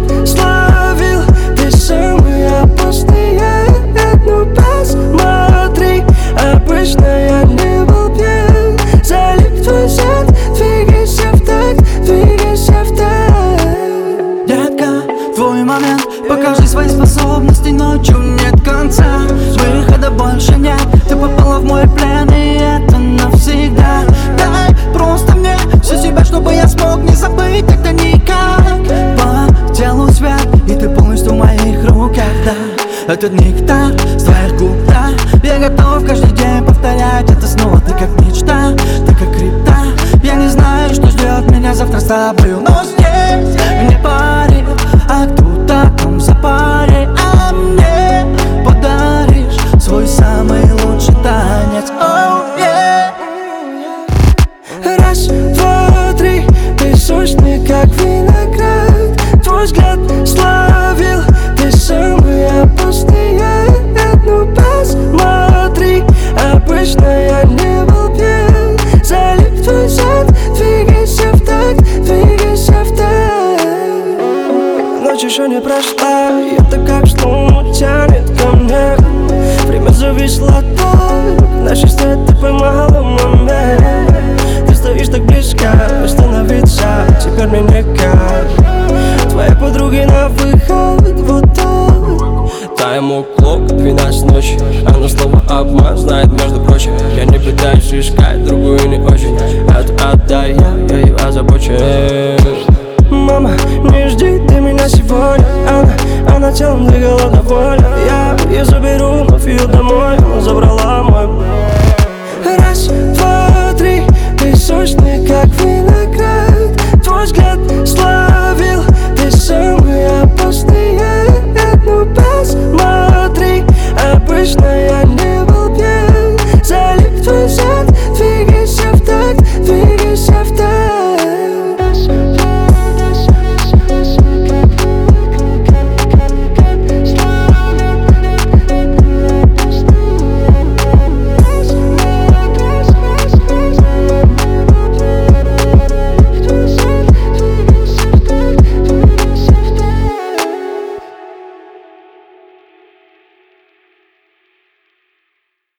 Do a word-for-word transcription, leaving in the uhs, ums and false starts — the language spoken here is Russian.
словил, ты самый опасный. Ну посмотри, обычно я не был пьян. Залип твой взгляд, двигайся в такт, двигайся в такт. Детка, твой момент, покажи свои способности, ночью нет конца. Выхода больше нет, ты попала в мой плен, и это навсегда. Дай просто мне всю себя, чтобы я смог не забыть это никак. По телу свет, и ты полностью в моих руках, да. Этот нектар с твоих губ, да. Я готов каждый день повторять это снова. Ты как мечта, ты как крипта. Я не знаю, что ждет меня завтра с тобою, но здесь не парит, а кто-то там за паре. А мне подаришь свой самый лучший танец. Oh, yeah. Раз, два, три, ты сочный, как виноград. Твой взгляд словил, ты самый опасный. Ну посмотри, обычно я не был пьян. Залип твой взгляд, двигайся в такт, двигайся в такт. Ночь еще не прошла, и это как словно тянет ко мне. Время зависло так, наши стеты поймала момент. Ты стоишь так близко, остановиться теперь мне никак. Твоей подруги на выход, вот так. Тайм уклок, двенадцать ночи. Она слово обман знает, между прочим. Я не пытаюсь искать другую не очень. Это отдай, я, я ее озабочен. Мама, не жди ты меня сегодня. Она, она телом двигала довольно. Я ее заберу, вновь ее домой.